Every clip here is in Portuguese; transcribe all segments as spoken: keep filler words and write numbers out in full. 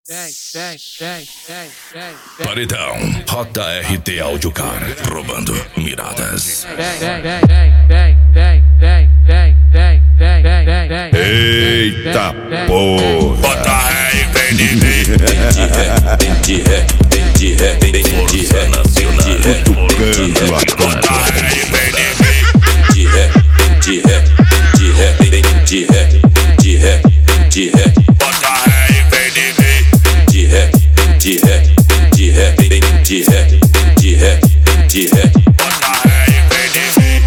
Paredão, J R T Audiocar, roubando miradas. Eita porra! Bota ré e vem de mim. Vem de ré, vem de ré, vem de ré, vem de ré, Cutucando a bota conta. ré e vem de mim. De ré, de ré, de ré, vem de ré, de ré, de ré, bota ré e vem de mim. De ré, de ré, de ré, vem de ré, de ré, de ré, bota ré e vem de mim.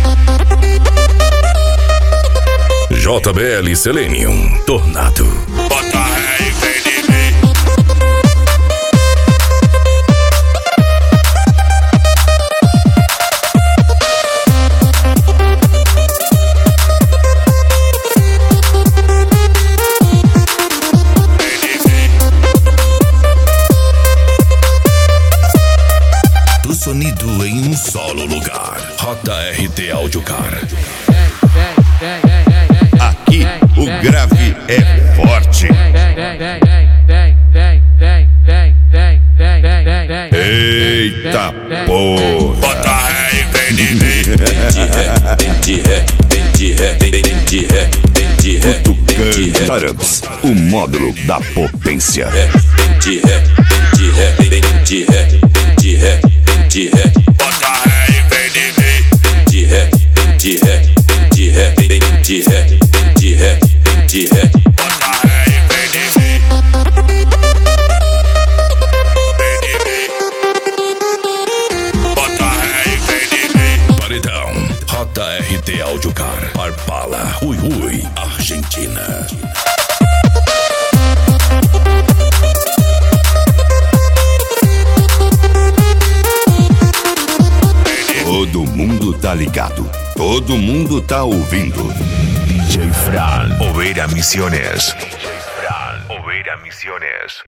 J B L Selenium, Tornado. Bota ré e vem de mim. Do sonido em um solo lugar. J R T Audiocar. Aqui o grave é forte. Eita porra! Bota ré e vem de mim. De ré, vem de ré, vem de ré, vem de ré, vem de ré, Cutucando Taramps, o módulo da potência. de ré, de ré, vem de ré, de ré, de ré, bota ré e vem de mim. De ré, de ré, de ré, vem de ré, de ré, de ré, bota ré e vem de mim. Vem de mim. Bota ré e vem de mim. Paredão, J R T Audiocar. Arpala, Ui Ui, Argentina. Todo mundo tá ligado, todo mundo tá ouvindo. D J Fran, Oveira Misiones. D J Fran, Oveira Misiones.